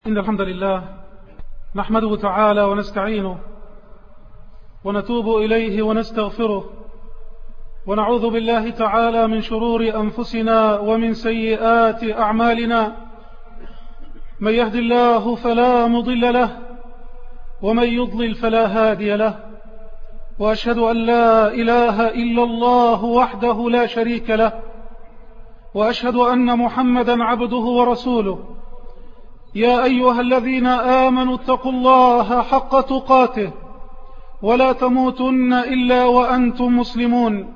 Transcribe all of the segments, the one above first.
إن الحمد لله نحمده تعالى ونستعينه ونتوب إليه ونستغفره ونعوذ بالله تعالى من شرور أنفسنا ومن سيئات أعمالنا. من يهد الله فلا مضل له ومن يضلل فلا هادي له، وأشهد أن لا إله إلا الله وحده لا شريك له، وأشهد أن محمدا عبده ورسوله. يا أيها الذين آمنوا اتقوا الله حق تقاته ولا تموتن إلا وأنتم مسلمون.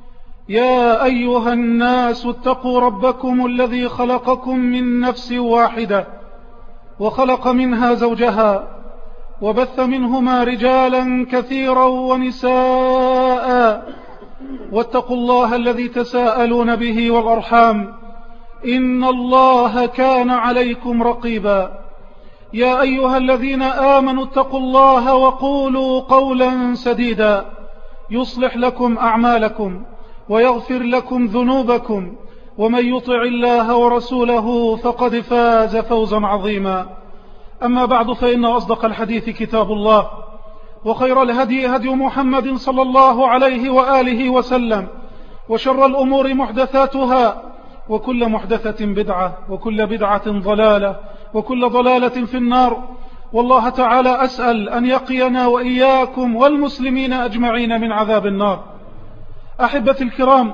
يا أيها الناس اتقوا ربكم الذي خلقكم من نفس واحدة وخلق منها زوجها وبث منهما رجالا كثيرا ونساء، واتقوا الله الذي تساءلون به والأرحام إن الله كان عليكم رقيبا. يا أيها الذين آمنوا اتقوا الله وقولوا قولا سديدا يصلح لكم أعمالكم ويغفر لكم ذنوبكم، ومن يطع الله ورسوله فقد فاز فوزا عظيما. أما بعد، فإن أصدق الحديث كتاب الله، وخير الهدي هدي محمد صلى الله عليه وآله وسلم، وشر الأمور محدثاتها، وكل محدثة بدعة، وكل بدعة ضلالة، وكل ضلالة في النار. والله تعالى أسأل أن يقينا وإياكم والمسلمين أجمعين من عذاب النار. أحبتي الكرام،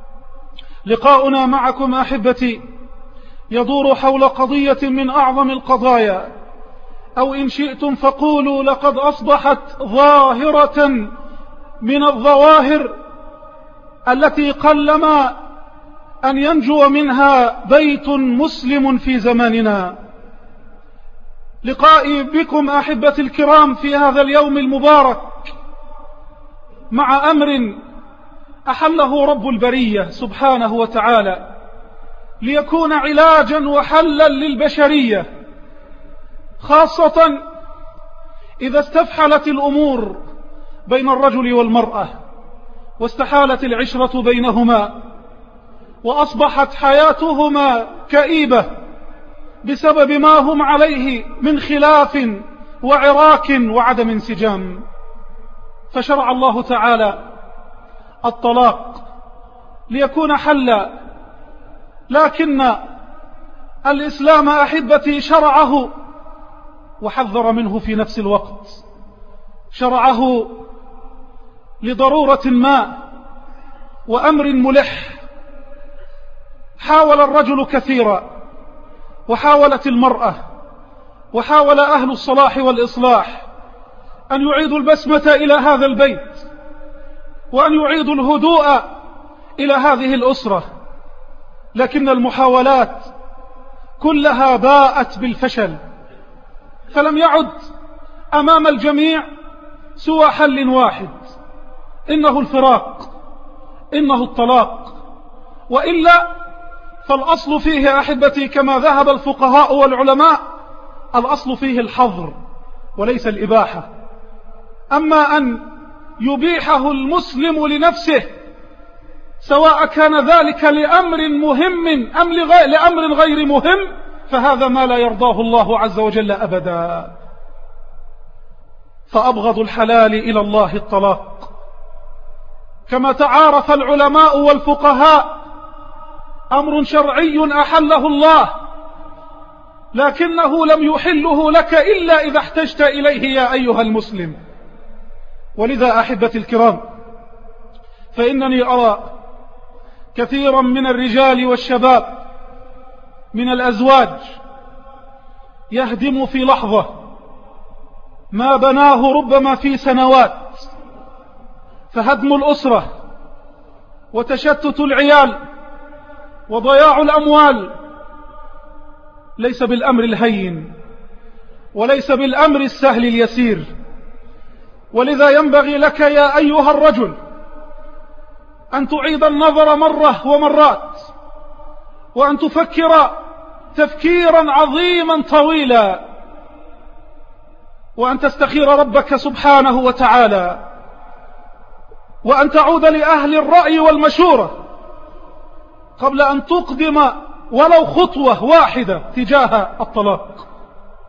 لقاؤنا معكم أحبتي يدور حول قضية من أعظم القضايا، أو إن شئتم فقولوا لقد أصبحت ظاهرة من الظواهر التي قلما أن ينجو منها بيت مسلم في زماننا. لقائي بكم أحبتي الكرام في هذا اليوم المبارك مع أمر أحله رب البرية سبحانه وتعالى ليكون علاجا وحلا للبشرية، خاصة إذا استفحلت الأمور بين الرجل والمرأة واستحالت العشرة بينهما، وأصبحت حياتهما كئيبة بسبب ما هم عليه من خلاف وعراك وعدم انسجام. فشرع الله تعالى الطلاق ليكون حلا، لكن الإسلام أحبتي شرعه وحذر منه في نفس الوقت. شرعه لضرورة ما وأمر ملح. حاول الرجل كثيرا، وحاولت المرأة، وحاول أهل الصلاح والإصلاح أن يعيدوا البسمة إلى هذا البيت، وأن يعيدوا الهدوء إلى هذه الأسرة، لكن المحاولات كلها باءت بالفشل، فلم يعد أمام الجميع سوى حل واحد، إنه الفراق، إنه الطلاق. وإلا فالأصل فيه أحبتي كما ذهب الفقهاء والعلماء، الأصل فيه الحظر وليس الإباحة. أما أن يبيحه المسلم لنفسه، سواء كان ذلك لأمر مهم أم لأمر غير مهم، فهذا ما لا يرضاه الله عز وجل أبدا. فأبغض الحلال إلى الله الطلاق، كما تعارف العلماء والفقهاء، أمر شرعي أحله الله، لكنه لم يحله لك إلا إذا احتجت إليه يا أيها المسلم. ولذا أحبتي الكرام، فإنني أرى كثيرا من الرجال والشباب من الأزواج يهدم في لحظة ما بناه ربما في سنوات، فهدم الأسرة وتشتت العيال وضياع الأموال ليس بالأمر الهين وليس بالأمر السهل اليسير. ولذا ينبغي لك يا أيها الرجل أن تعيد النظر مرة ومرات، وأن تفكر تفكيرا عظيما طويلا، وأن تستخير ربك سبحانه وتعالى، وأن تعود لأهل الرأي والمشورة قبل أن تقدم ولو خطوة واحدة تجاه الطلاق.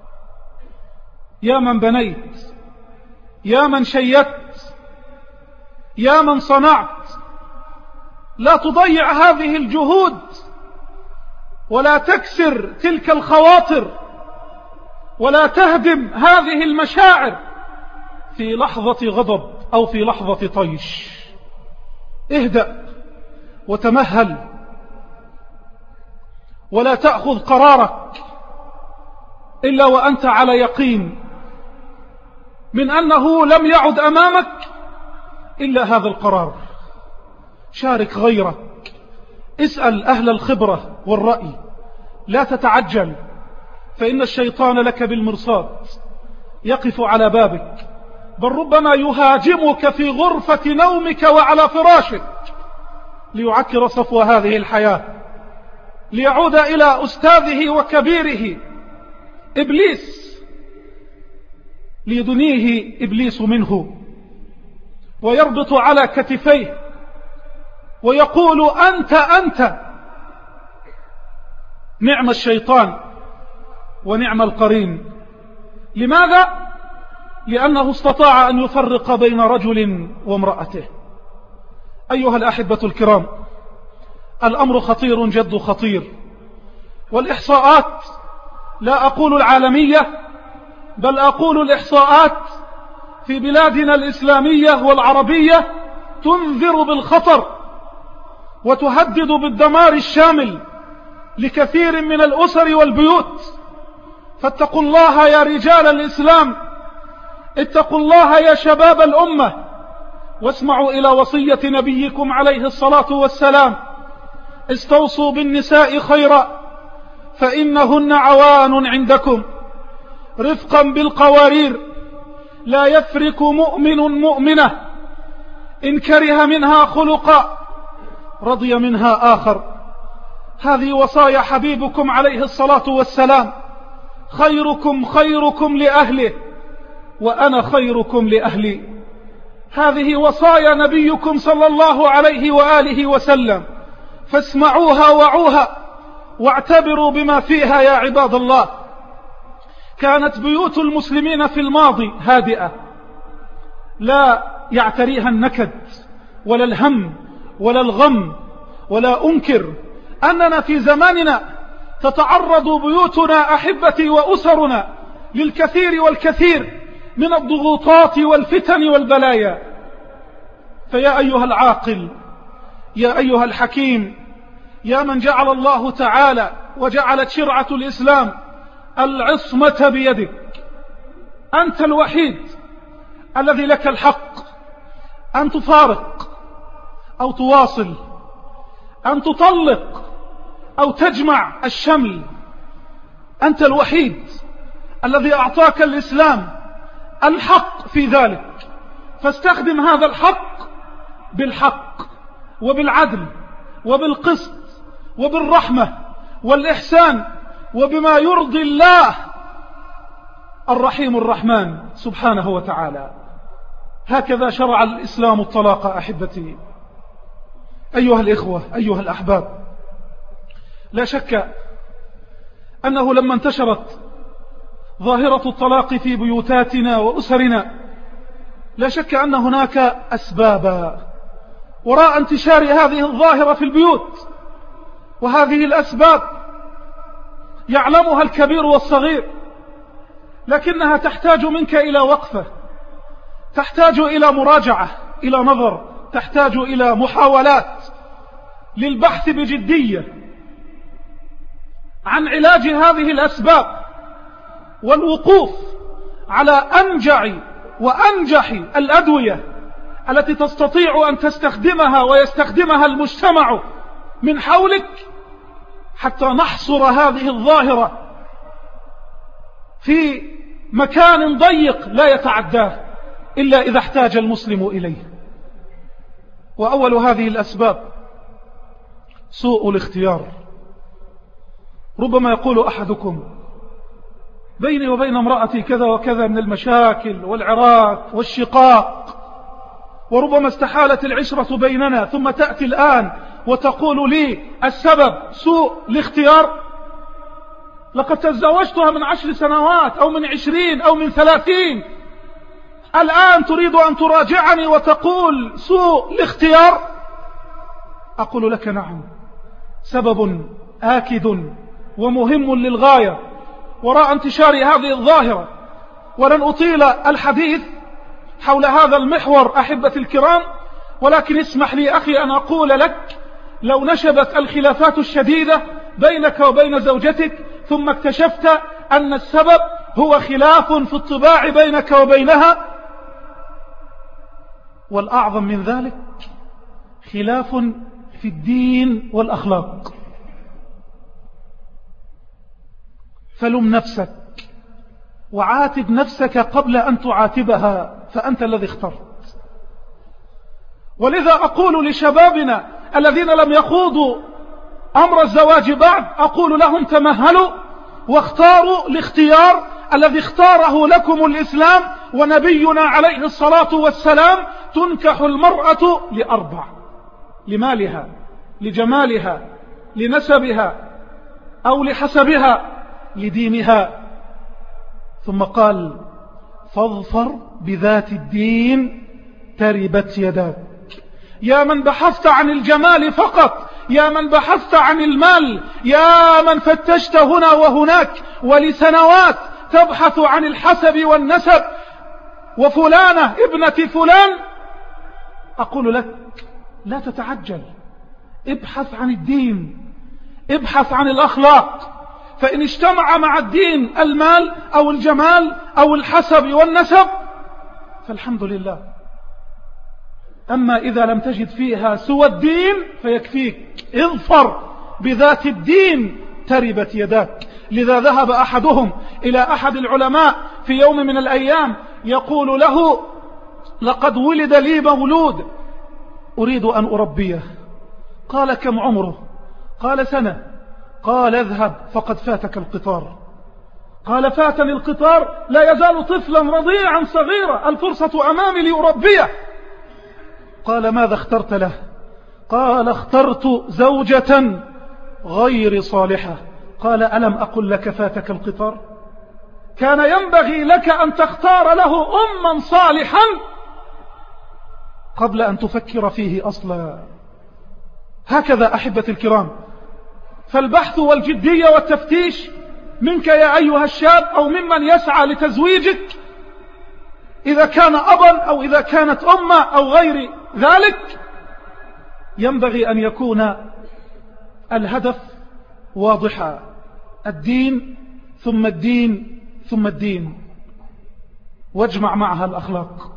يا من بنيت، يا من شيدت، يا من صنعت، لا تضيع هذه الجهود ولا تكسر تلك الخواطر ولا تهدم هذه المشاعر في لحظة غضب أو في لحظة طيش. اهدأ وتمهل ولا تأخذ قرارك إلا وأنت على يقين من أنه لم يعد أمامك إلا هذا القرار. شارك غيرك، اسأل أهل الخبرة والرأي، لا تتعجل، فإن الشيطان لك بالمرصاد يقف على بابك، بل ربما يهاجمك في غرفة نومك وعلى فراشك ليعكر صفو هذه الحياة، ليعود إلى أستاذه وكبيره إبليس، ليدنيه إبليس منه ويربط على كتفيه ويقول أنت. نعم الشيطان ونعم القرين. لماذا؟ لأنه استطاع أن يفرق بين رجل وامرأته. أيها الأحبة الكرام، الأمر خطير جد خطير، والإحصاءات، لا أقول العالمية بل أقول الإحصاءات في بلادنا الإسلامية والعربية تنذر بالخطر وتهدد بالدمار الشامل لكثير من الأسر والبيوت. فاتقوا الله يا رجال الإسلام، اتقوا الله يا شباب الأمة، واسمعوا إلى وصية نبيكم عليه الصلاة والسلام: استوصوا بالنساء خيرا فإنهن عوان عندكم، رفقا بالقوارير، لا يفرك مؤمن مؤمنة إن كره منها خلقا رضي منها آخر. هذه وصايا حبيبكم عليه الصلاة والسلام: خيركم خيركم لأهله وأنا خيركم لأهلي. هذه وصايا نبيكم صلى الله عليه وآله وسلم، فاسمعوها وعوها واعتبروا بما فيها يا عباد الله. كانت بيوت المسلمين في الماضي هادئة، لا يعتريها النكد ولا الهم ولا الغم، ولا أنكر أننا في زماننا تتعرض بيوتنا أحبتي وأسرنا للكثير والكثير من الضغوطات والفتن والبلايا. فيا أيها العاقل، يا أيها الحكيم، يا من جعل الله تعالى وجعلت شرعة الإسلام العصمة بيدك، أنت الوحيد الذي لك الحق أن تفارق أو تواصل، أن تطلق أو تجمع الشمل. أنت الوحيد الذي أعطاك الإسلام الحق في ذلك، فاستخدم هذا الحق بالحق وبالعدل وبالقسط وبالرحمة والإحسان وبما يرضي الله الرحيم الرحمن سبحانه وتعالى. هكذا شرع الإسلام الطلاق أحبتي. أيها الإخوة، أيها الأحباب، لا شك أنه لما انتشرت ظاهرة الطلاق في بيوتاتنا وأسرنا، لا شك أن هناك أسبابا وراء انتشار هذه الظاهرة في البيوت، وهذه الأسباب يعلمها الكبير والصغير، لكنها تحتاج منك إلى وقفة، تحتاج إلى مراجعة، إلى نظر، تحتاج إلى محاولات للبحث بجدية عن علاج هذه الأسباب، والوقوف على أنجع وأنجح الأدوية التي تستطيع أن تستخدمها ويستخدمها المجتمع من حولك حتى نحصر هذه الظاهرة في مكان ضيق لا يتعداه إلا إذا احتاج المسلم إليه. وأول هذه الأسباب سوء الاختيار. ربما يقول أحدكم: بيني وبين امرأتي كذا وكذا من المشاكل والعراك والشقاق، وربما استحالت العشرة بيننا، ثم تأتي الآن وتقول لي السبب سوء الاختيار. لقد تزوجتها من 10 سنوات أو من 20 أو من 30. الآن تريد أن تراجعني وتقول سوء الاختيار؟ أقول لك نعم، سبب آكد ومهم للغاية وراء انتشار هذه الظاهرة. ولن أطيل الحديث حول هذا المحور أحبتي الكرام، ولكن اسمح لي أخي أن أقول لك: لو نشبت الخلافات الشديدة بينك وبين زوجتك ثم اكتشفت أن السبب هو خلاف في الطباع بينك وبينها، والأعظم من ذلك خلاف في الدين والأخلاق، فلم نفسك وعاتب نفسك قبل أن تعاتبها، فأنت الذي اخترت. ولذا أقول لشبابنا الذين لم يخوضوا أمر الزواج بعد، أقول لهم: تمهلوا واختاروا الاختيار الذي اختاره لكم الإسلام ونبينا عليه الصلاة والسلام. تنكح المرأة ل4: لمالها، لجمالها، لنسبها أو لحسبها، لدينها. ثم قال: فاظفر بذات الدين تربت يداك. يا من بحثت عن الجمال فقط، يا من بحثت عن المال، يا من فتشت هنا وهناك ولسنوات تبحث عن الحسب والنسب وفلانة ابنة فلان، أقول لك: لا تتعجل، ابحث عن الدين، ابحث عن الأخلاق، فإن اجتمع مع الدين المال أو الجمال أو الحسب والنسب فالحمد لله. أما إذا لم تجد فيها سوى الدين فيكفيك، اظفر بذات الدين تربت يداك. لذا ذهب أحدهم إلى أحد العلماء في يوم من الأيام يقول له: لقد ولد لي مولود أريد أن أربيه. قال: كم عمره؟ قال: 1 سنة. قال: اذهب فقد فاتك القطار. قال: فاتني القطار؟ لا يزال طفلا رضيعا صغيرا، الفرصة أمامي لأربيه. قال: ماذا اخترت له؟ قال: اخترت زوجة غير صالحة. قال: ألم أقل لك فاتك القطار؟ كان ينبغي لك أن تختار له أما صالحا قبل أن تفكر فيه أصلا. هكذا أحبتي الكرام، فالبحث والجدية والتفتيش منك يا أيها الشاب أو ممن يسعى لتزويجك، إذا كان أبا أو إذا كانت أمة أو غير ذلك، ينبغي أن يكون الهدف واضحا: الدين ثم الدين ثم الدين، واجمع معها الأخلاق.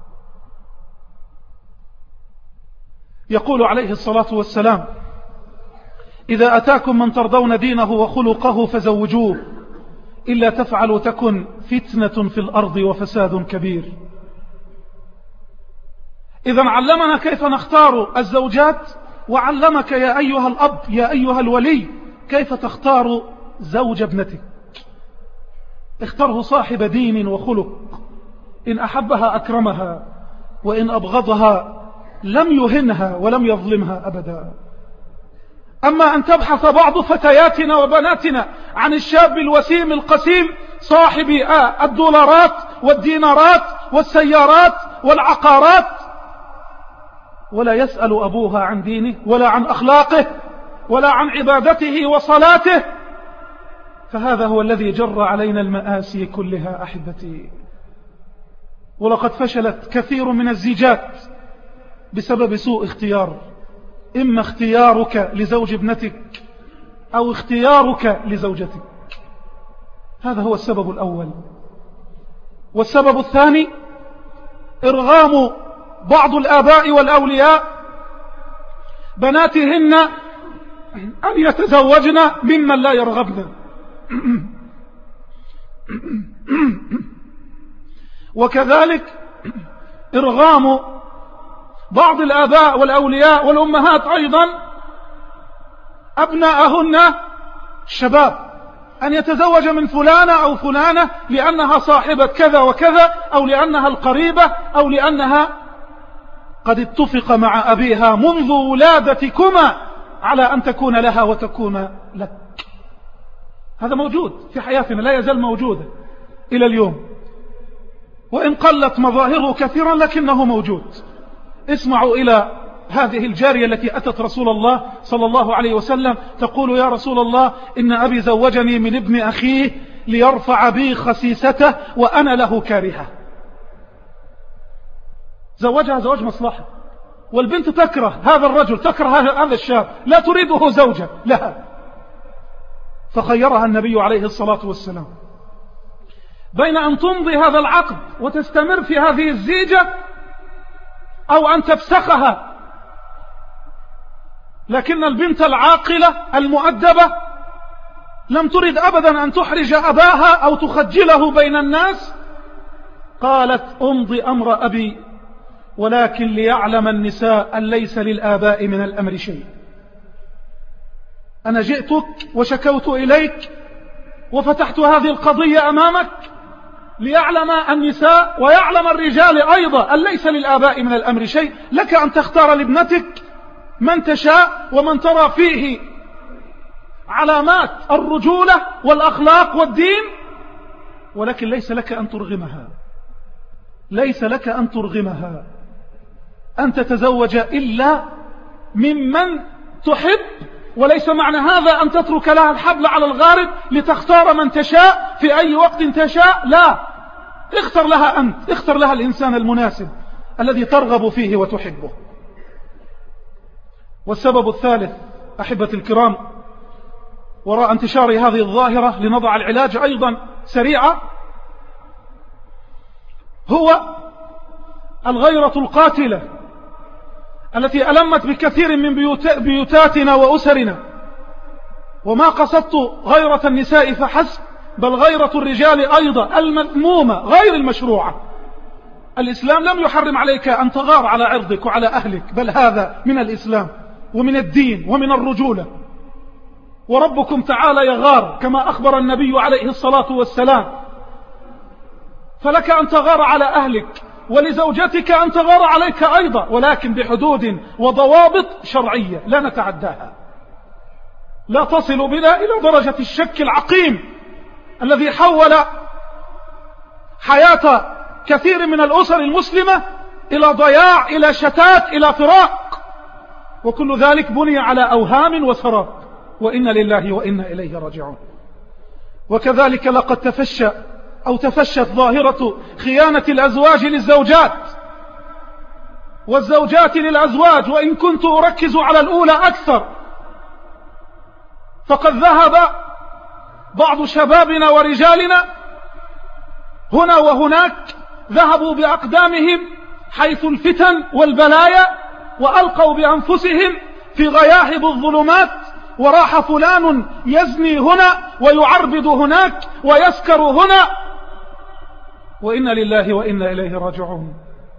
يقول عليه الصلاة والسلام: إذا أتاكم من ترضون دينه وخلقه فزوجوه، إلا تفعلوا تكن فتنة في الأرض وفساد كبير. إذا علمنا كيف نختار الزوجات، وعلمك يا أيها الأب يا أيها الولي كيف تختار زوج ابنتك. اختره صاحب دين وخلق، إن أحبها أكرمها، وإن أبغضها لم يهنها ولم يظلمها أبدا. أما أن تبحث بعض فتياتنا وبناتنا عن الشاب الوسيم القسيم صاحب الدولارات والدينارات والسيارات والعقارات، ولا يسأل أبوها عن دينه ولا عن أخلاقه ولا عن عبادته وصلاته، فهذا هو الذي جر علينا المآسي كلها أحبتي. ولقد فشلت كثير من الزيجات بسبب سوء اختيار، إما اختيارك لزوج ابنتك أو اختيارك لزوجتك. هذا هو السبب الأول. والسبب الثاني: إرغام بعض الآباء والأولياء بناتهن أن يتزوجن ممن لا يرغبن، وكذلك إرغام بعض الآباء والأولياء والأمهات أيضا أبناءهن الشباب أن يتزوج من فلانة أو فلانة لأنها صاحبة كذا وكذا، أو لأنها القريبة، أو لأنها قد اتفق مع أبيها منذ ولادتكما على أن تكون لها وتكون لك. هذا موجود في حياتنا، لا يزال موجودا إلى اليوم، وإن قلت مظاهره كثيرا لكنه موجود. اسمعوا إلى هذه الجارية التي أتت رسول الله صلى الله عليه وسلم تقول: يا رسول الله، إن أبي زوجني من ابن أخيه ليرفع بي خسيسته وأنا له كارهة. زوجها زواج مصلحة، والبنت تكره هذا الرجل، تكره هذا الشاب، لا تريده زوجا لها. فخيرها النبي عليه الصلاة والسلام بين أن تمضي هذا العقد وتستمر في هذه الزيجة أو أن تفسخها. لكن البنت العاقلة المؤدبة لم ترد أبدا أن تحرج أباها أو تخجله بين الناس. قالت: أمضي أمر أبي، ولكن ليعلم النساء أن ليس للآباء من الأمر شيء. أنا جئتك وشكوت إليك وفتحت هذه القضية أمامك ليعلم النساء ويعلم الرجال أيضا أن ليس للآباء من الأمر شيء. لك أن تختار لابنتك من تشاء ومن ترى فيه علامات الرجولة والأخلاق والدين، ولكن ليس لك أن ترغمها، ليس لك أن ترغمها أن تتزوج إلا ممن تحب. وليس معنى هذا أن تترك لها الحبل على الغارب لتختار من تشاء في أي وقت تشاء، لا، اختر لها أنت، اختر لها الإنسان المناسب الذي ترغب فيه وتحبه. والسبب الثالث أحبة الكرام، وراء انتشار هذه الظاهرة، لنضع العلاج أيضا سريعا، هو الغيرة القاتلة التي ألمت بكثير من بيوتاتنا وأسرنا. وما قصدت غيرة النساء فحسب، بل غيرة الرجال أيضا المذمومة غير المشروعة. الإسلام لم يحرم عليك أن تغار على عرضك وعلى أهلك، بل هذا من الإسلام ومن الدين ومن الرجولة. وربكم تعالى يغار كما أخبر النبي عليه الصلاة والسلام. فلك أن تغار على أهلك، ولزوجتك أن تغار عليك أيضا، ولكن بحدود وضوابط شرعية لا نتعداها. لا تصل بنا إلى درجة الشك العقيم الذي حول حياة كثير من الأسر المسلمة إلى ضياع، إلى شتات، إلى فراق، وكل ذلك بني على أوهام وسراب، وإنا لله وإنا إليه راجعون. وكذلك لقد تفشت ظاهرة خيانة الأزواج للزوجات والزوجات للأزواج، وإن كنت أركز على الأولى أكثر. فقد ذهب بعض شبابنا ورجالنا هنا وهناك، ذهبوا بأقدامهم حيث الفتن والبلايا، وألقوا بأنفسهم في غياهب الظلمات، وراح فلان يزني هنا ويعربد هناك ويسكر هنا، وإنا لله وإنا إليه راجعون.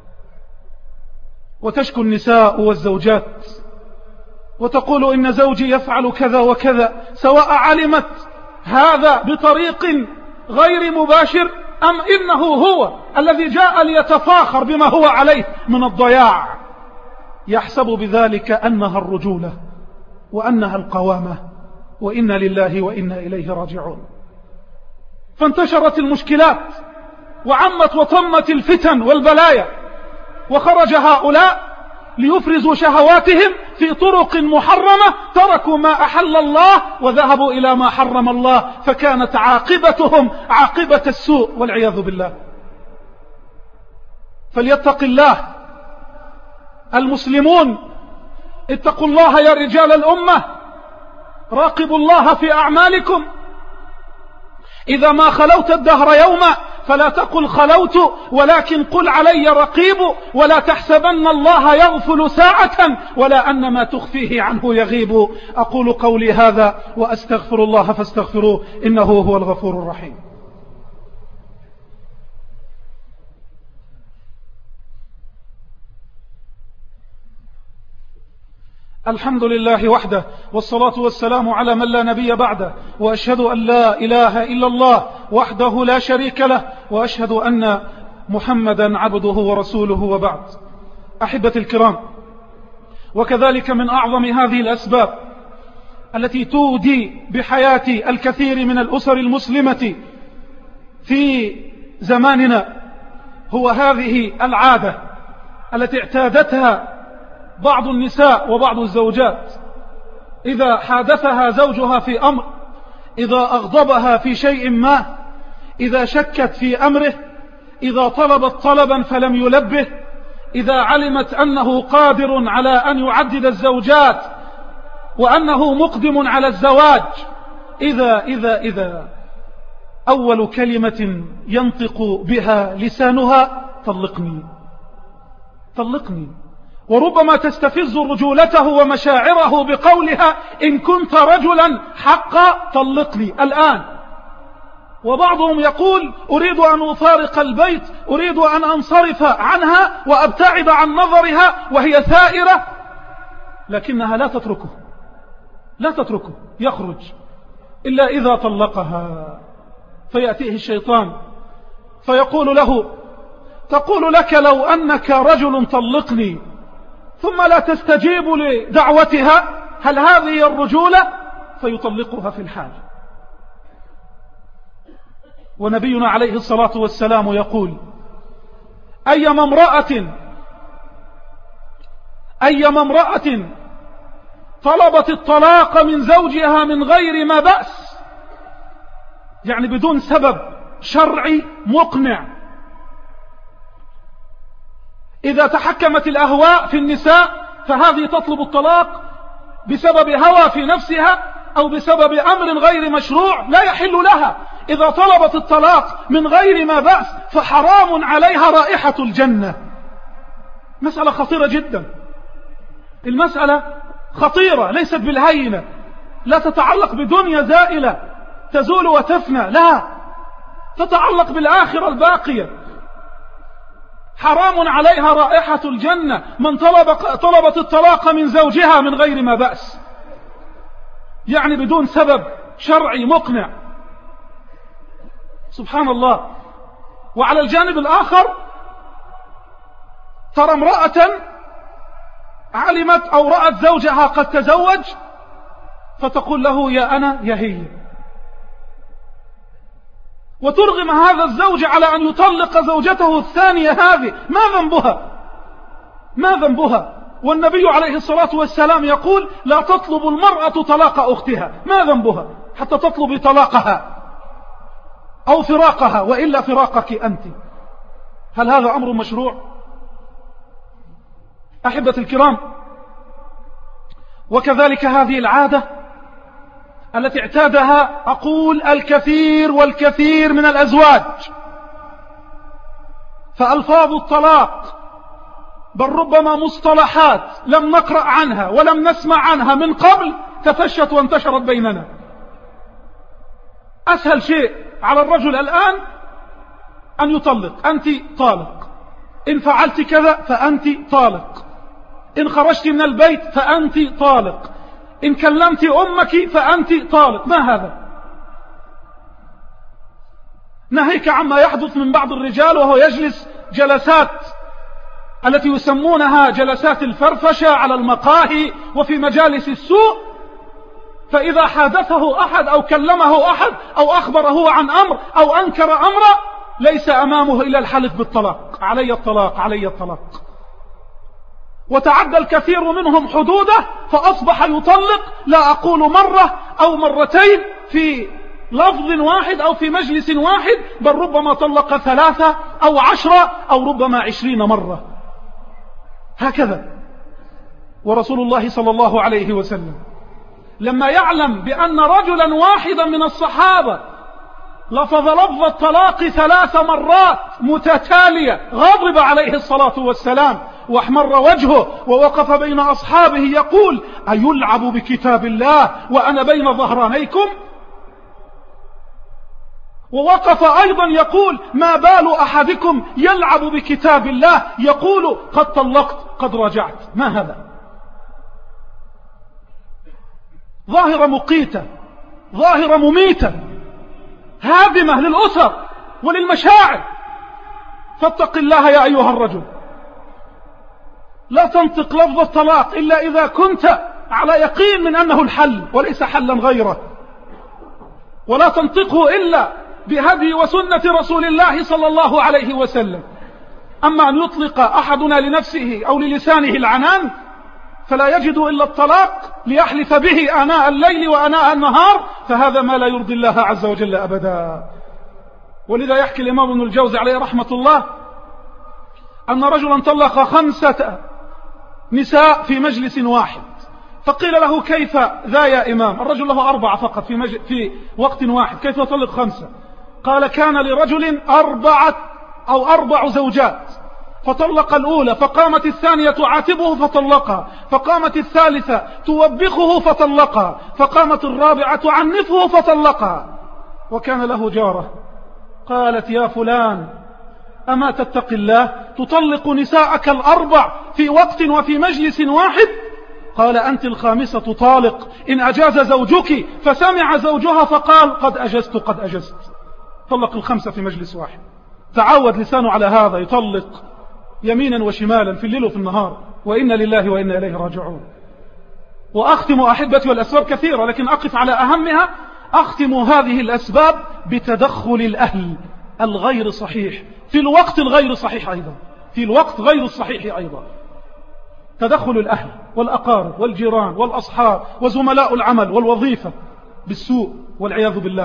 وتشكو النساء والزوجات وتقول: إن زوجي يفعل كذا وكذا، سواء علمت هذا بطريق غير مباشر أم إنه هو الذي جاء ليتفاخر بما هو عليه من الضياع، يحسب بذلك أنها الرجولة وأنها القوامة، وإنا لله وإنا إليه راجعون. فانتشرت المشكلات وعمت وطمت الفتن والبلايا، وخرج هؤلاء ليفرزوا شهواتهم في طرق محرمة، تركوا ما أحل الله وذهبوا إلى ما حرم الله، فكانت عاقبتهم عاقبة السوء والعياذ بالله. فليتق الله المسلمون، اتقوا الله يا رجال الأمة، راقبوا الله في أعمالكم. إذا ما خلوت الدهر يوما فلا تقل خلوت، ولكن قل علي رقيب، ولا تحسبن الله يغفل ساعة ولا أن ما تخفيه عنه يغيب. أقول قولي هذا وأستغفر الله فاستغفروه إنه هو الغفور الرحيم. الحمد لله وحده، والصلاة والسلام على من لا نبي بعده، وأشهد أن لا إله إلا الله وحده لا شريك له، وأشهد أن محمدا عبده ورسوله، وبعد. أحبة الكرام، وكذلك من أعظم هذه الأسباب التي تودي بحياة الكثير من الأسر المسلمة في زماننا هو هذه العادة التي اعتادتها بعض النساء وبعض الزوجات. إذا حادثها زوجها في أمر، إذا أغضبها في شيء ما، إذا شكت في أمره، إذا طلبت طلبا فلم يلبه، إذا علمت أنه قادر على أن يعدد الزوجات وأنه مقدم على الزواج، إذا أول كلمة ينطق بها لسانها طلقني طلقني، وربما تستفز رجولته ومشاعره بقولها إن كنت رجلا حقا طلقني الآن. وبعضهم يقول أريد أن أفارق البيت، أريد أن أنصرف عنها وأبتعد عن نظرها وهي ثائرة، لكنها لا تتركه يخرج إلا إذا طلقها. فيأتيه الشيطان فيقول له تقول لك لو أنك رجل طلقني، ثم لا تستجيب لدعوتها، هل هذه الرجولة؟ فيطلقها في الحال. ونبينا عليه الصلاة والسلام يقول أيما امرأة طلبت الطلاق من زوجها من غير ما بأس، يعني بدون سبب شرعي مقنع، إذا تحكمت الأهواء في النساء فهذه تطلب الطلاق بسبب هوى في نفسها أو بسبب أمر غير مشروع لا يحل لها. إذا طلبت الطلاق من غير ما بأس فحرام عليها رائحة الجنة. مسألة خطيرة جدا، المسألة خطيرة ليست بالهينة، لا تتعلق بدنيا زائلة تزول وتفنى، لا، تتعلق بالآخرة الباقية. حرام عليها رائحة الجنة من طلبت الطلاق من زوجها من غير ما بأس، يعني بدون سبب شرعي مقنع. سبحان الله. وعلى الجانب الآخر ترى امرأة علمت أو رأت زوجها قد تزوج فتقول له يا أنا يا هي، وترغم هذا الزوج على أن يطلق زوجته الثانية هذه. ما ذنبها؟ والنبي عليه الصلاة والسلام يقول لا تطلب المرأة طلاق أختها، ما ذنبها حتى تطلب طلاقها أو فراقها، وإلا فراقك أنت. هل هذا أمر مشروع؟ أحبة الكرام، وكذلك هذه العادة التي اعتادها أقول الكثير والكثير من الأزواج، فألفاظ الطلاق بل ربما مصطلحات لم نقرأ عنها ولم نسمع عنها من قبل تفشت وانتشرت بيننا. أسهل شيء على الرجل الآن أن يطلق، أنت طالق، إن فعلت كذا فأنت طالق، إن خرجت من البيت فأنت طالق، إن كلمت أمك فأنت طالق. ما هذا؟ ناهيك عما يحدث من بعض الرجال وهو يجلس جلسات التي يسمونها جلسات الفرفشة على المقاهي وفي مجالس السوء، فإذا حادثه أحد أو كلمه أحد أو أخبره عن أمر أو أنكر أمره ليس أمامه إلا الحلف بالطلاق، علي الطلاق علي الطلاق. وتعدى الكثير منهم حدوده فأصبح يطلق، لا أقول مرة أو مرتين في لفظ واحد أو في مجلس واحد، بل ربما طلق 3 أو 10 أو ربما 20 مرة هكذا. ورسول الله صلى الله عليه وسلم لما يعلم بأن رجلا واحدا من الصحابة لفظ لفظ الطلاق 3 مرات متتالية غضب عليه الصلاة والسلام واحمر وجهه ووقف بين أصحابه يقول أيلعب بكتاب الله وأنا بين ظهرانيكم؟ ووقف أيضا يقول ما بال أحدكم يلعب بكتاب الله يقول قد طلقت قد رجعت؟ ما هذا؟ ظاهرة مقيتة، ظاهرة مميتة، هادمة للأسر وللمشاعر. فاتق الله يا أيها الرجل، لا تنطق لفظ الطلاق إلا إذا كنت على يقين من أنه الحل وليس حلا غيره، ولا تنطقه إلا بهدي وسنة رسول الله صلى الله عليه وسلم. أما أن يطلق أحدنا لنفسه أو للسانه العنان فلا يجد إلا الطلاق ليحلف به آناء الليل وآناء النهار، فهذا ما لا يرضي الله عز وجل أبدا. ولذا يحكي الإمام ابن الجوزي عليه رحمة الله أن رجلا طلق 5 نساء في مجلس واحد، فقيل له كيف ذا يا إمام؟ الرجل له 4 فقط في وقت واحد، كيف يطلق 5؟ قال كان لرجل 4 زوجات، فطلق الأولى، فقامت الثانية تعاتبه فطلقها، فقامت الثالثة توبخه فطلقها، فقامت الرابعة تعنفه فطلقها. وكان له جارة قالت يا فلان أما تتق الله تطلق نساءك 4 في وقت وفي مجلس واحد؟ قال أنت ال5 طالق، إن أجاز زوجك فسمع زوجها فقال قد أجزت. طلق 5 في مجلس واحد، تعود لسانه على هذا، يطلق يمينا وشمالا في الليل وفي النهار، وإنا لله وإنا إليه راجعون. وأختم أحبتي، والأسباب كثيرة لكن أقف على أهمها. أختم هذه الأسباب بتدخل الأهل الغير صحيح في الوقت الغير صحيح أيضا، في الوقت غير الصحيح أيضا. تدخل الأهل والأقارب والجيران والأصحاب وزملاء العمل والوظيفة بالسوء والعياذ بالله.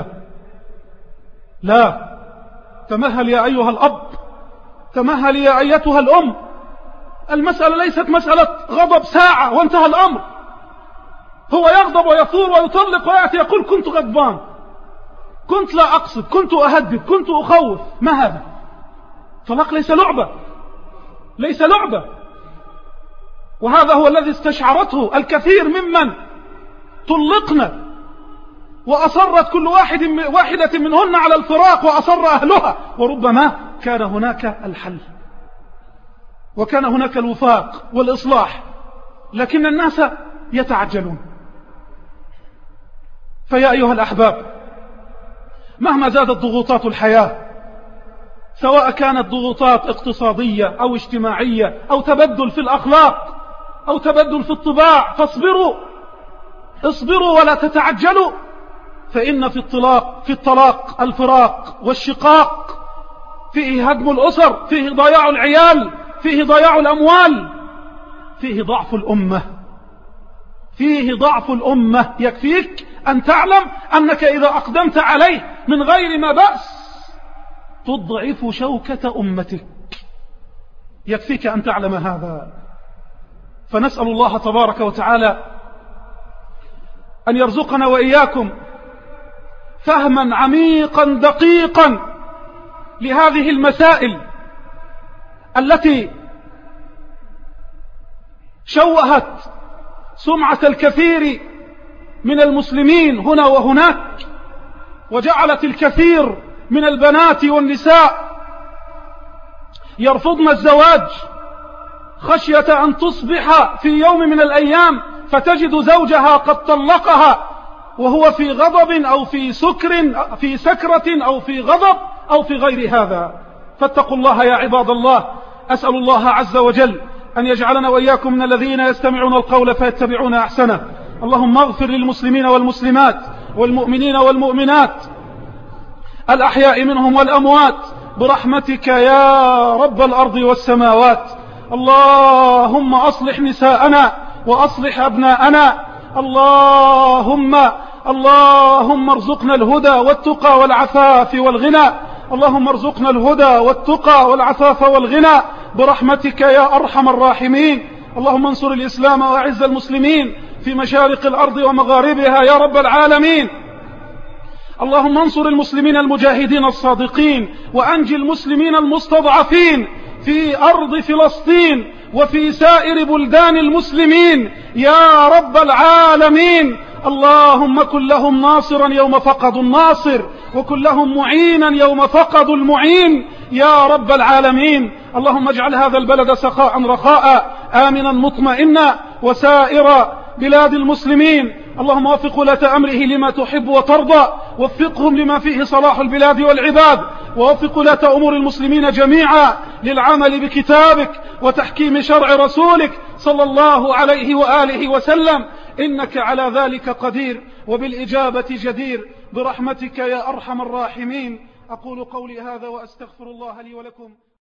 لا، تمهل يا أيها الأب، تمهل يا أيتها الأم. المسألة ليست مسألة غضب ساعة وانتهى الأمر. هو يغضب ويثور ويطلق ويأتي يقول كنت غضبان، كنت لا أقصد، كنت أهدد، كنت أخوف. ما هذا؟ طلاق ليس لعبة، ليس لعبة. وهذا هو الذي استشعرته الكثير ممن طلقنا وأصرت كل واحدة منهن على الفراق وأصر أهلها، وربما كان هناك الحل وكان هناك الوفاق والإصلاح، لكن الناس يتعجلون. فيا أيها الأحباب، مهما زادت ضغوطات الحياة، سواء كانت ضغوطات اقتصادية أو اجتماعية أو تبدل في الأخلاق أو تبدل في الطباع، اصبروا ولا تتعجلوا، فإن في الطلاق الفراق والشقاق، فيه هدم الأسر، فيه ضياع العيال، فيه ضياع الأموال، فيه ضعف الأمة، فيه ضعف الأمة. يكفيك أن تعلم أنك إذا أقدمت عليه من غير ما بأس تضعف شوكة أمتك، يكفيك أن تعلم هذا. فنسأل الله تبارك وتعالى أن يرزقنا وإياكم فهما عميقا دقيقا لهذه المسائل التي شوهت سمعة الكثير من المسلمين هنا وهناك، وجعلت الكثير من البنات والنساء يرفضن الزواج خشية أن تصبح في يوم من الأيام فتجد زوجها قد طلقها وهو في غضب أو في سكرة أو في غضب أو في غير هذا. فاتقوا الله يا عباد الله. أسأل الله عز وجل أن يجعلنا وإياكم من الذين يستمعون القول فيتبعون أحسنه. اللهم اغفر للمسلمين والمسلمات والمؤمنين والمؤمنات الأحياء منهم والأموات برحمتك يا رب الأرض والسماوات. اللهم أصلح نساءنا وأصلح أبناءنا. اللهم ارزقنا الهدى والتقى والعفاف والغنى. اللهم ارزقنا الهدى والتقى والعفاف والغنى برحمتك يا أرحم الراحمين. اللهم انصر الإسلام وأعز المسلمين في مشارق الأرض ومغاربها يا رب العالمين. اللهم انصر المسلمين المجاهدين الصادقين، وأنجي المسلمين المستضعفين في أرض فلسطين وفي سائر بلدان المسلمين يا رب العالمين. اللهم كن لهم ناصرا يوم فقدوا الناصر، وكن لهم معينا يوم فقدوا المعين يا رب العالمين. اللهم اجعل هذا البلد سخاء رخاء آمنا مطمئنا وسائر بلاد المسلمين. اللهم وفق ولاة أمره لما تحب وترضى، وفقهم لما فيه صلاح البلاد والعباد، ووفق ولاة أمور المسلمين جميعا للعمل بكتابك وتحكيم شرع رسولك صلى الله عليه وآله وسلم، إنك على ذلك قدير وبالإجابة جدير برحمتك يا أرحم الراحمين. أقول قولي هذا وأستغفر الله لي ولكم.